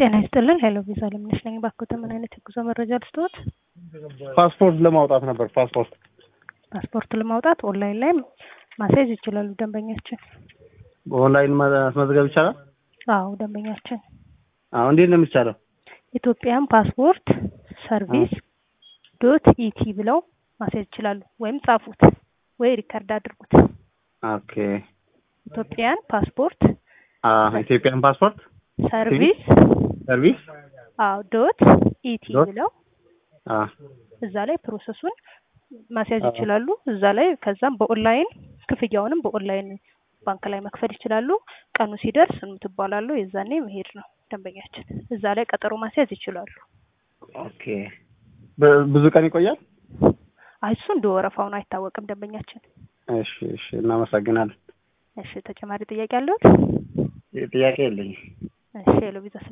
ጤና ይስጥልን ሄሎ ቪዛ ለምንሽ ነኝ ባክዎት ምን አይነት የጉዞ መረጃ ልስጥዎት? ፓስፖርት ለማውጣት ነበር። ፓስፖርት ለማውጣት ኦንላይን ላይ ማስያዝ ይችላሉ ደንበኛችን። በኦንላይን ማስመዝገብ ይቻላል? አዎ ደንበኛችን። አዎ እንዴት ነው የሚቻለው? ኢትዮጵያን ፓስፖርት ሰርቪስ .ኢቲ ብለው ማስያዝ ይችላሉ ወይም ጻፉት ወይ ሪከርድ አድርጉት። ኦኬ ኢትዮጵያን ፓስፖርት ኢትዮጵያን ፓስፖርት ሰርቪስ .ኢቲ ብለው እዛ ላይ ፕሮሰሱን ማስያዝ ይችላሉ። እዛ ላይ ከዛም በኦንላይን ክፍያውንም በኦንላይን ባንክ ላይ መክፈል ይችላሉ። ቀኑ ሲደርስ እንትባላሉ የዛኔ መሄድ ነው ደንበኛችን። እዛ ላይ ቀጠሮ ማስያዝ ይችላሉ። ኦኬ ብዙ ቀን ይቆያል? እሱ እንደወረፋው ነው አይታወቅም ደንበኛችን። እሺ እናመሰግናለን። እሺ ተጨማሪ ጥያቄ አለዎት? ጥያቄ የለኝም። እሺ ሄሎ ቪዛ